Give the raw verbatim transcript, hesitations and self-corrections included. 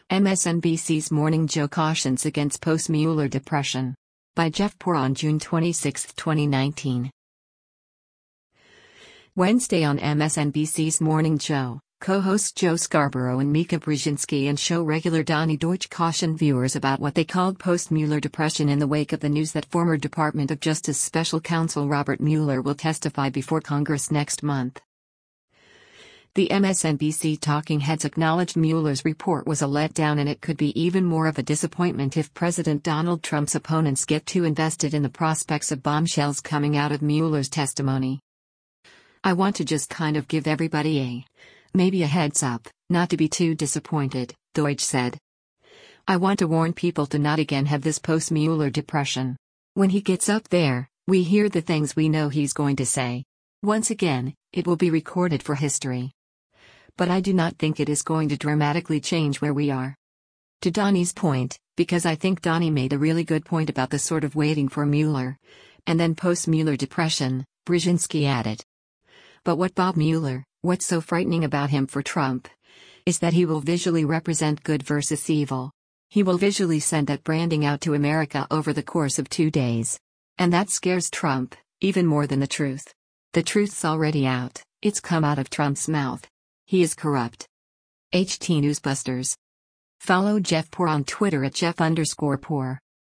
M S N B C's Morning Joe cautions against post-Mueller depression. By Jeff Poor on June twenty-sixth, twenty nineteen. Wednesday on M S N B C's Morning Joe, co-hosts Joe Scarborough and Mika Brzezinski and show regular Donny Deutsch cautioned viewers about what they called post-Mueller depression in the wake of the news that former Department of Justice Special Counsel Robert Mueller will testify before Congress next month. The M S N B C talking heads acknowledged Mueller's report was a letdown and it could be even more of a disappointment if President Donald Trump's opponents get too invested in the prospects of bombshells coming out of Mueller's testimony. "I want to just kind of give everybody a, maybe a heads up, not to be too disappointed," Deutsch said. "I want to warn people to not again have this post-Mueller depression. When he gets up there, we hear the things we know he's going to say. Once again, it will be recorded for history. But I do not think it is going to dramatically change where we are." To Donny's point, because I think Donny made a really good point about the sort of waiting for Mueller, and then post-Mueller depression, Brzezinski added. "But what Bob Mueller, what's so frightening about him for Trump, is that he will visually represent good versus evil. He will visually send that branding out to America over the course of two days. And that scares Trump, even more than the truth. The truth's already out, it's come out of Trump's mouth. He is corrupt." H T Newsbusters. Follow Jeff Poor on Twitter at Jeff underscore Poor.